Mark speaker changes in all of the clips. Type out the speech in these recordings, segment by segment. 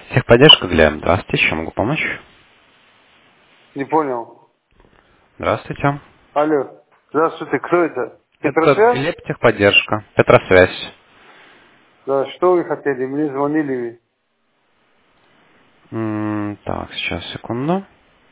Speaker 1: Техподдержка, Глеб. Здравствуйте, чем могу помочь?
Speaker 2: Не понял.
Speaker 1: Здравствуйте.
Speaker 2: Алло. Здравствуйте, кто это?
Speaker 1: Это
Speaker 2: Петросвязь?
Speaker 1: Глеб, техподдержка. Петросвязь.
Speaker 2: Да, что вы хотели? Мне звонили вы.
Speaker 1: Так, сейчас, секунду.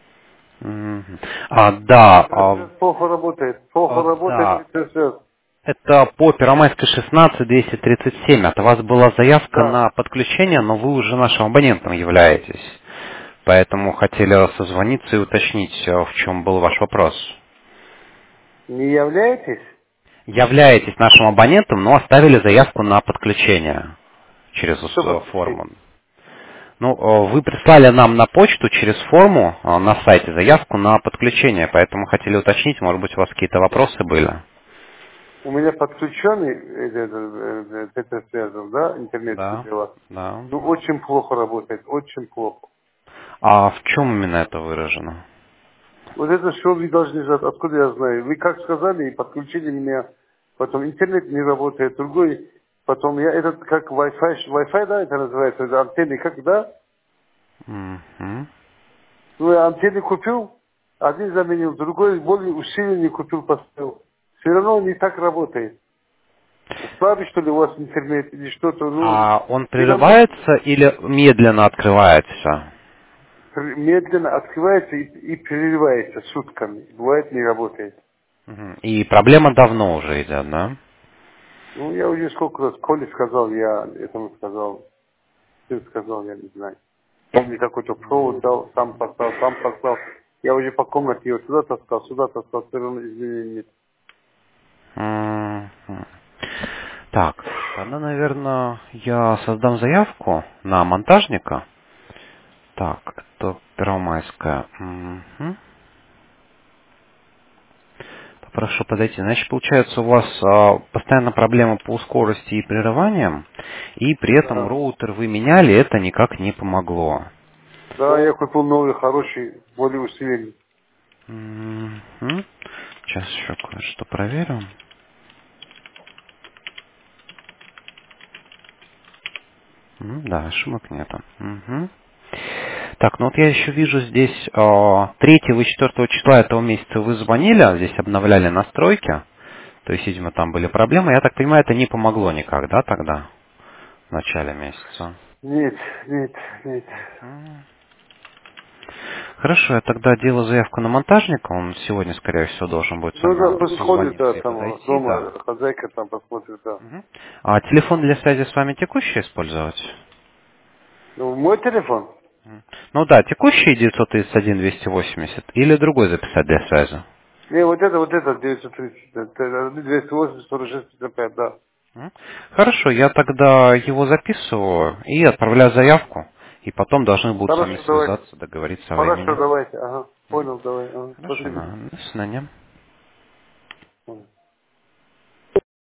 Speaker 1: Да,
Speaker 2: Петросвязь плохо работает. Плохо работает
Speaker 1: да.
Speaker 2: Петросвязь.
Speaker 1: Это по Первомайской 16-237. От вас была заявка
Speaker 2: Да.
Speaker 1: на подключение, но вы уже нашим абонентом являетесь. Поэтому хотели созвониться и уточнить, в чем был ваш вопрос.
Speaker 2: Не являетесь?
Speaker 1: Являетесь нашим абонентом, но оставили заявку на подключение через
Speaker 2: Что
Speaker 1: форму.
Speaker 2: подключить?
Speaker 1: Ну, вы прислали нам на почту через форму на сайте заявку на подключение, поэтому хотели уточнить, может быть, у вас какие-то вопросы были.
Speaker 2: У меня подключенный Петросвязь, да, интернет
Speaker 1: Да,
Speaker 2: сетева.
Speaker 1: да.
Speaker 2: Ну, очень плохо работает, очень плохо.
Speaker 1: А в чем именно это выражено?
Speaker 2: Вот это что вы должны знать, откуда я знаю. Вы как сказали, и подключили меня, потом интернет не работает, другой, потом я этот, как Wi-Fi, да, это называется, это антенны, как, да?
Speaker 1: Мгм.
Speaker 2: Ну, я антенны купил, один заменил, другой более усиленный купил, поставил. Все равно не так работает. Слабый, что ли, у вас интернет или что-то, ну,
Speaker 1: А он
Speaker 2: все равно
Speaker 1: прерывается или медленно открывается?
Speaker 2: медленно открывается и переливается сутками. Бывает, не работает.
Speaker 1: Мгм. И проблема давно уже идет, да?
Speaker 2: Ну, я уже сколько раз Коле сказал, я этому сказал, сын сказал, я не знаю. Он мне какой-то провод дал, сам послал. Я уже по комнате его сюда таскал, все равно изменений нет.
Speaker 1: Мгм. Так, тогда, наверное, я создам заявку на монтажника. Так, это Первомайская. Мгм. Попрошу подойти. Значит, получается, у вас постоянно проблема по скорости и прерываниям, и при этом
Speaker 2: Да.
Speaker 1: роутер вы меняли, это никак не помогло.
Speaker 2: Да, я купил новый, хороший, более усиленный.
Speaker 1: Мгм. Сейчас еще кое-что проверю. Да, ошибок нету. Мгм. Так, ну вот я еще вижу здесь 3 и 4 числа этого месяца вы звонили, здесь обновляли настройки. То есть, видимо, там были проблемы. Я так понимаю, это не помогло никак, да, тогда, в начале месяца?
Speaker 2: Нет, нет, нет.
Speaker 1: Мгм. Хорошо, я тогда делаю заявку на монтажника. Он сегодня, скорее всего, должен будет с
Speaker 2: Ну да,
Speaker 1: вами
Speaker 2: посмотрит, да,
Speaker 1: созвониться и
Speaker 2: там
Speaker 1: подойти, да.
Speaker 2: дома хозяйка там посмотрит, да.
Speaker 1: Мгм. А телефон для связи с вами текущий использовать?
Speaker 2: Ну, мой телефон?
Speaker 1: Мгм. Ну да, текущий 931-280 или другой записать для связи?
Speaker 2: Не, вот это 930, это 280, 46, 55, да.
Speaker 1: Мгм. Хорошо, я тогда его записываю и отправляю заявку. И потом должны будут с вами
Speaker 2: Хорошо, давайте.
Speaker 1: связаться, договориться о
Speaker 2: Хорошо,
Speaker 1: времени.
Speaker 2: давайте, ага.
Speaker 1: Мгм.
Speaker 2: Понял, давай, ага.
Speaker 1: Хорошо,
Speaker 2: Спасибо.
Speaker 1: до свидания.
Speaker 2: Понял.